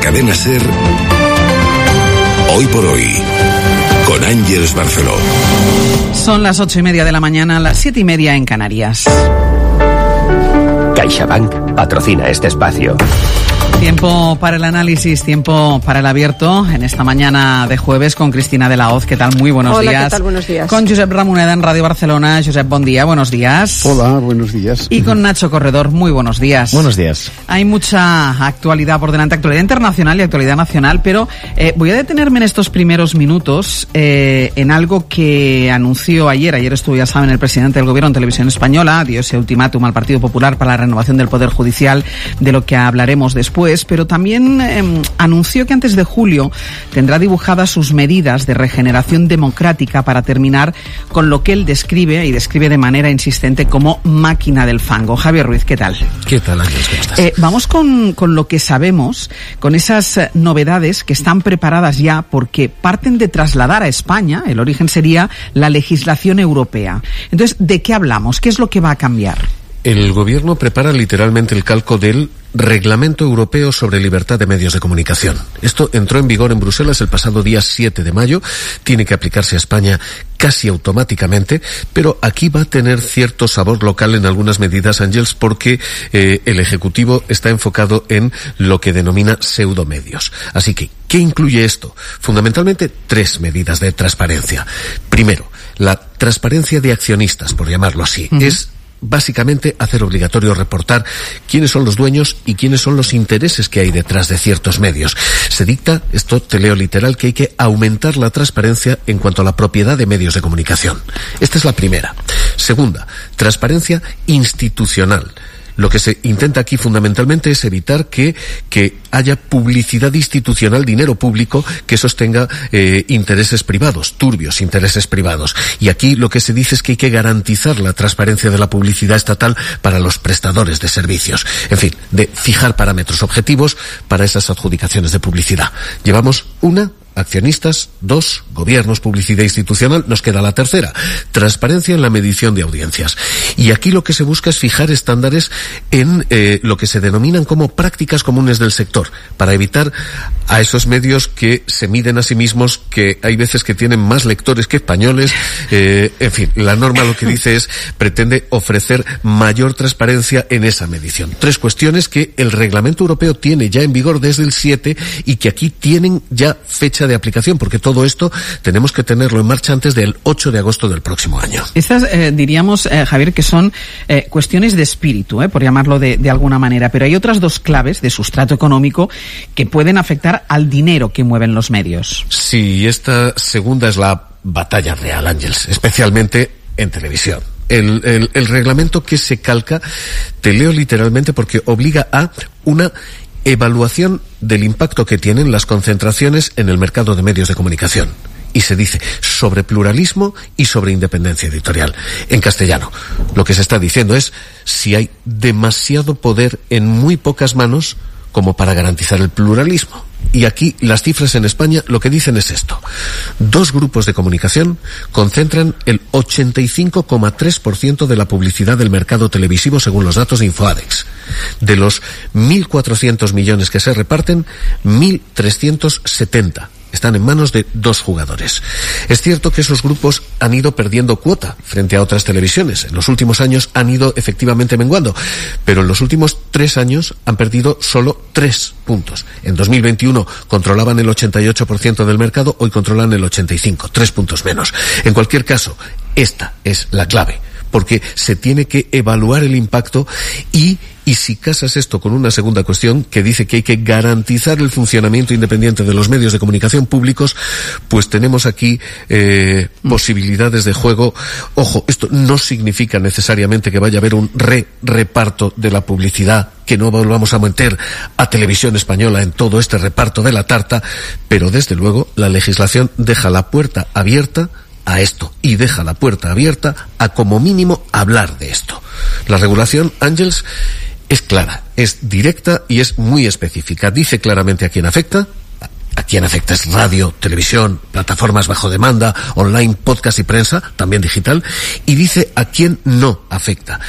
Cadena SER, Hoy por Hoy, con Ángeles Barceló. Son las 8:30 de la mañana, las 7:30 en Canarias. CaixaBank patrocina este espacio. Tiempo para el análisis, tiempo para el abierto en esta mañana de jueves con Cristina de la Hoz. ¿Qué tal? Muy buenos días. Hola, ¿qué tal? Buenos días. Con Josep Ramoneda en Radio Barcelona. Josep, buen día, buenos días. Hola, buenos días. Y con Nacho Corredor, muy buenos días. Buenos días. Hay mucha actualidad por delante, actualidad internacional y actualidad nacional, pero voy a detenerme en estos primeros minutos en algo que anunció ayer estuvo, ya saben, el presidente del Gobierno en Televisión Española, dio ese ultimátum al Partido Popular para la renovación del Poder Judicial, de lo que hablaremos después, pero también anunció que antes de julio tendrá dibujadas sus medidas de regeneración democrática para terminar con lo que él describe, y describe de manera insistente, como máquina del fango. Javier Ruiz, ¿qué tal? ¿Qué tal, Ángeles? ¿Cómo estás? Vamos con lo que sabemos, con esas novedades que están preparadas ya, porque parten de trasladar a España, el origen sería la legislación europea. Entonces, ¿de qué hablamos? ¿Qué es lo que va a cambiar? El gobierno prepara literalmente el calco del Reglamento Europeo sobre Libertad de Medios de Comunicación. Esto entró en vigor en Bruselas el pasado día 7 de mayo, tiene que aplicarse a España casi automáticamente, pero aquí va a tener cierto sabor local en algunas medidas, Ángeles, porque el Ejecutivo está enfocado en lo que denomina pseudomedios. Así que, ¿qué incluye esto? Fundamentalmente 3 medidas de transparencia. Primero, la transparencia de accionistas, por llamarlo así, es básicamente hacer obligatorio reportar quiénes son los dueños y quiénes son los intereses que hay detrás de ciertos medios. Se dicta, esto te leo literal, que hay que aumentar la transparencia en cuanto a la propiedad de medios de comunicación. Esta es la primera. Segunda, transparencia institucional. Lo que se intenta aquí fundamentalmente es evitar que haya publicidad institucional, dinero público que sostenga intereses privados, turbios intereses privados. Y aquí lo que se dice es que hay que garantizar la transparencia de la publicidad estatal para los prestadores de servicios. En fin, de fijar parámetros objetivos para esas adjudicaciones de publicidad. Llevamos una. Accionistas, 2, gobiernos, publicidad institucional, nos queda la tercera, transparencia en la medición de audiencias. Y aquí lo que se busca es fijar estándares en lo que se denominan como prácticas comunes del sector, para evitar a esos medios que se miden a sí mismos, que hay veces que tienen más lectores que españoles. En fin, la norma lo que dice es, pretende ofrecer mayor transparencia en esa medición. 3 cuestiones que el Reglamento Europeo tiene ya en vigor desde el 7 y que aquí tienen ya fecha de aplicación, porque todo esto tenemos que tenerlo en marcha antes del 8 de agosto del próximo año. Estas diríamos, Javier, que son cuestiones de espíritu, por llamarlo de alguna manera, pero hay otras 2 claves de sustrato económico que pueden afectar al dinero que mueven los medios. Sí, esta segunda es la batalla real, Ángeles, especialmente en televisión. El reglamento que se calca, te leo literalmente porque obliga a una evaluación del impacto que tienen las concentraciones en el mercado de medios de comunicación. Y se dice sobre pluralismo y sobre independencia editorial. En castellano, lo que se está diciendo es si hay demasiado poder en muy pocas manos como para garantizar el pluralismo. Y aquí las cifras en España lo que dicen es esto. 2 grupos de comunicación concentran el 85,3% de la publicidad del mercado televisivo según los datos de Infoadex. De los 1.400 millones que se reparten, 1.370 están en manos de 2 jugadores. Es cierto que esos grupos han ido perdiendo cuota frente a otras televisiones. En los últimos años han ido efectivamente menguando, pero en los últimos 3 años han perdido solo 3 puntos. En 2021 controlaban el 88% del mercado, hoy controlan el 85%, 3 puntos menos. En cualquier caso, esta es la clave, porque se tiene que evaluar el impacto y si casas esto con una segunda cuestión que dice que hay que garantizar el funcionamiento independiente de los medios de comunicación públicos, pues tenemos aquí posibilidades de juego. Ojo, esto no significa necesariamente que vaya a haber un reparto de la publicidad, que no volvamos a meter a Televisión Española en todo este reparto de la tarta, pero desde luego la legislación deja la puerta abierta a esto y deja la puerta abierta a como mínimo hablar de esto. La regulación, Ángeles, es clara, es directa y es muy específica. Dice claramente a quién afecta. A quién afecta es radio, televisión, plataformas bajo demanda, online, podcast y prensa, también digital. Y dice a quién no afecta.